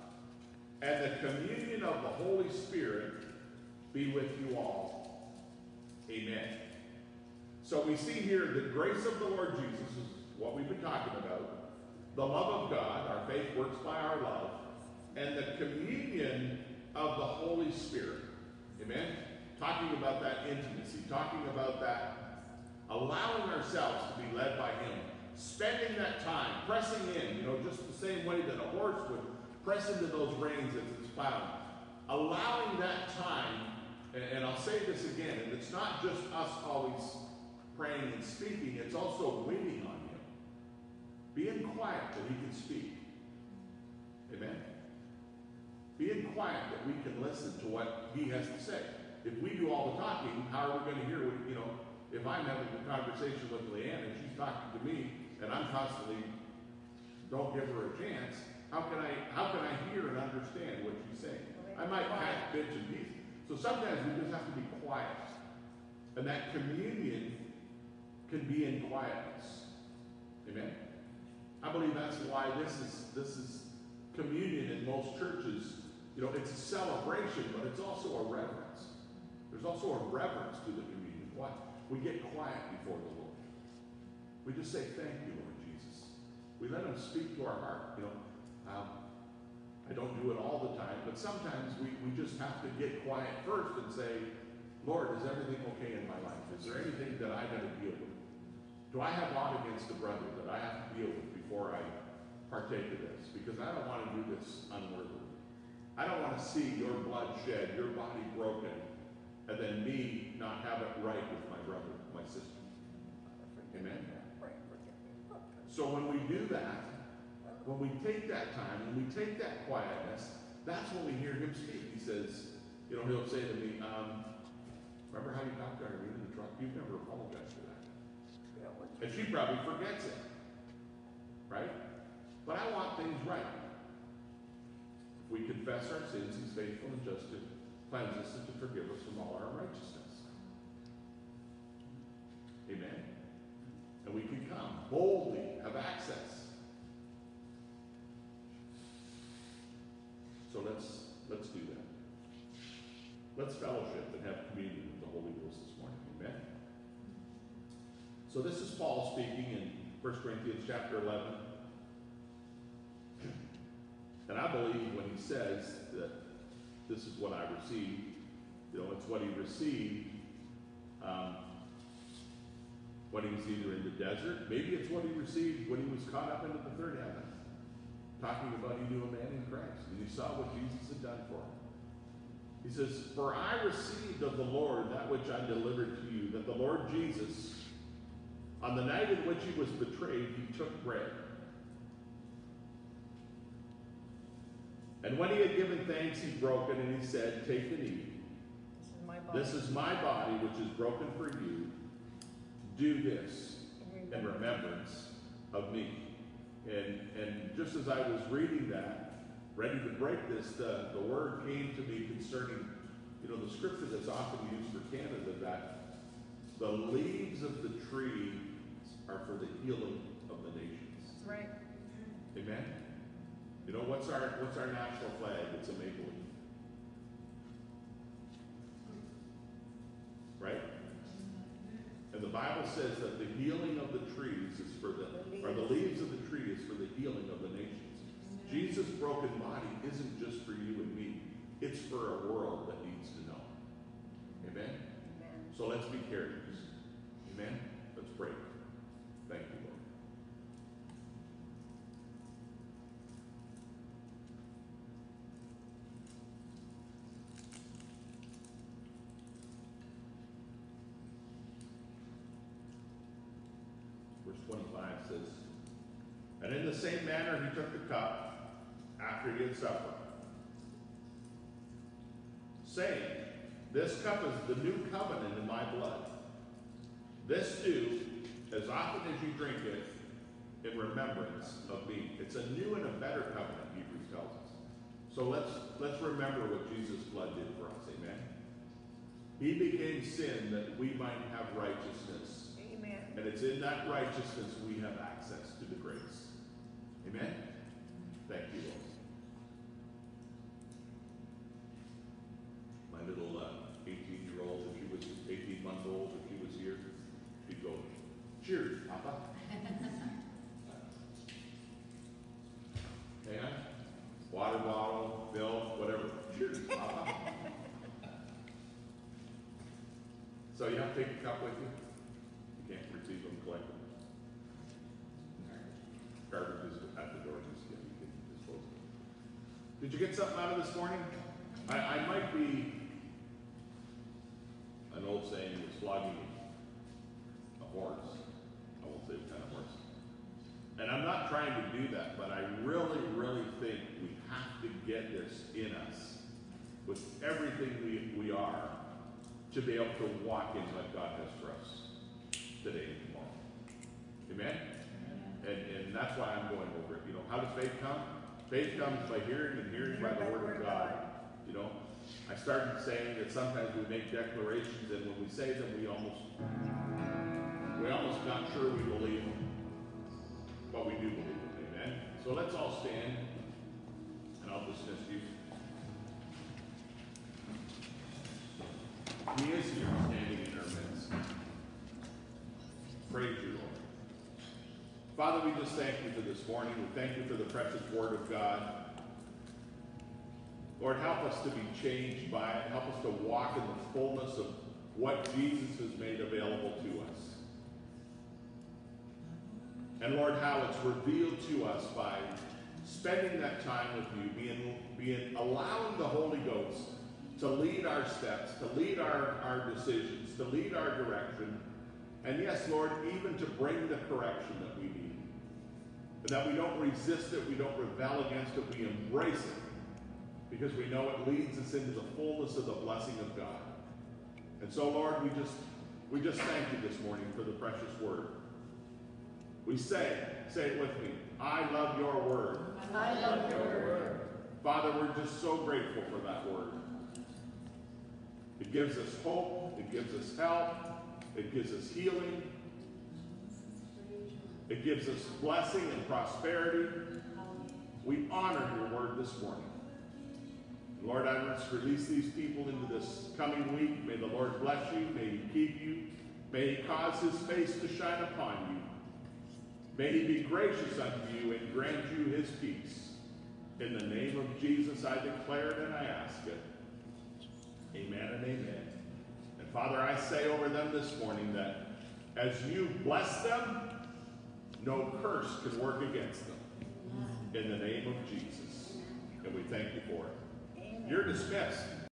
and the communion of the Holy Spirit be with you all. Amen." So we see here the grace of the Lord Jesus is what we've been talking about. The love of God, our faith works by our love, and the communion of the Holy Spirit. Amen? Talking about that intimacy, talking about that, allowing ourselves to be led by Him, spending that time, pressing in, you know, just the same way that a horse would press into those reins as it's plowing. Allowing that time, and, and I'll say this again, and it's not just us always praying and speaking, it's also waiting on Him. Being quiet that He can speak. Amen? Being quiet that we can listen to what He has to say. If we do all the talking, how are we going to hear what, you know, if I'm having a conversation with Leanne and she's talking to me and I'm constantly, don't give her a chance, how can I how can I hear and understand what she's saying? I might catch bits and pieces. So sometimes we just have to be quiet. And that communion can be in quietness. Amen? I believe that's why this is this is communion in most churches. You know, it's a celebration, but it's also a reverence. There's also a reverence to the communion. Why? We get quiet before the Lord. We just say, "Thank you, Lord Jesus." We let Him speak to our heart. You know, um, I don't do it all the time, but sometimes we, we just have to get quiet first and say, "Lord, is everything okay in my life? Is there anything that I got to deal with? Do I have aught against a brother that I have to deal with before I partake of this? Because I don't want to do this unworthily. I don't want to see your blood shed, your body broken, and then me not have it right with my brother, my sister." Amen? So when we do that, when we take that time, when we take that quietness, that's when we hear Him speak. He says, you know, He'll say to me, um, "Remember how you talked to Irene in the truck? You've never apologized for that." And she probably forgets it. Right? But I want things right. If we confess our sins, He's faithful and just to cleanse us and to forgive us from all our unrighteousness. Amen? And we can come boldly, have access. So let's let's do that. Let's fellowship and have communion with the Holy Ghost this morning. Amen? So this is Paul speaking in First Corinthians chapter eleven. And I believe when he says that this is what I received, you know, it's what he received um, when he was either in the desert. Maybe it's what he received when he was caught up into the third heaven. Talking about he knew a man in Christ, and he saw what Jesus had done for him. He says, "For I received of the Lord that which I delivered to you, that the Lord Jesus, on the night in which He was betrayed, He took bread. And when He had given thanks, He broke it, and He said, 'Take and eat. This is my body. This is my body, which is broken for you. Do this in remembrance of me.'" And and just as I was reading that, ready to break this, the, the word came to me concerning, you know, the scripture that's often used for Canada, that the leaves of the tree are for the healing of the nations. That's right. Amen? You know, what's our what's our national flag? It's a maple leaf. Right? And the Bible says that the healing of the trees is for the, or the leaves of the tree is for the healing of the nations. Jesus' broken body isn't just for you and me. It's for a world that needs to know. Amen? Amen. So let's be carriers. Amen? Let's pray. Thank you, Lord. verse twenty-five says, "And in the same manner he took the cup after he had supper, saying, This cup is the new covenant in my blood. This do, as often as you drink it, in remembrance of me." It's a new and a better covenant, Hebrews tells us. So let's let's remember what Jesus' blood did for us. Amen. He became sin that we might have righteousness. Amen. And it's in that righteousness we have access to the grace. Amen? Thank you, Lord. My little uh, eighteen-year-old, if she was eighteen months old, if she was here, she'd go, "Cheers, Papa." Hang on. Water bottle, milk, whatever. "Cheers, Papa." So you have to take a cup with you. You can't receive them, collect them. Garbage is at the door. Just, yeah, you can dispose of them. Did you get something out of this morning? I, I might be, an old saying was flogging a horse. I won't say what kind of horse. And I'm not trying to do that, but I really, really think we have to get this in us with everything we, we are, to be able to walk in what God has for us today and tomorrow. Amen? And, and that's why I'm going over it. You know, how does faith come? Faith comes by hearing, and hearing by the word of God. You know, I started saying that sometimes we make declarations, and when we say them, we almost, we almost not sure we believe them, but we do believe them. Amen? So let's all stand, and I'll dismiss you. He is here, standing in our midst. Praise you, Lord. Father, we just thank you for this morning. We thank you for the precious word of God. Lord, help us to be changed by it. Help us to walk in the fullness of what Jesus has made available to us. And Lord, how it's revealed to us by spending that time with you, being, being allowing the Holy Ghost to lead our steps, to lead our, our decisions, to lead our direction. And yes, Lord, even to bring the correction that we need. But that we don't resist it, we don't rebel against it, we embrace it. Because we know it leads us into the fullness of the blessing of God. And so, Lord, we just we just thank you this morning for the precious word. We say, say it with me, I love your word. I love your word. Father, we're just so grateful for that word. It gives us hope, it gives us help, it gives us healing, it gives us blessing and prosperity. We honor your word this morning. Lord, I must release these people into this coming week. May the Lord bless you, may he keep you, may he cause his face to shine upon you. May he be gracious unto you and grant you his peace. In the name of Jesus, I declare it and I ask it. Amen and amen. And Father, I say over them this morning that as you bless them, no curse can work against them. In the name of Jesus. And we thank you for it. You're dismissed.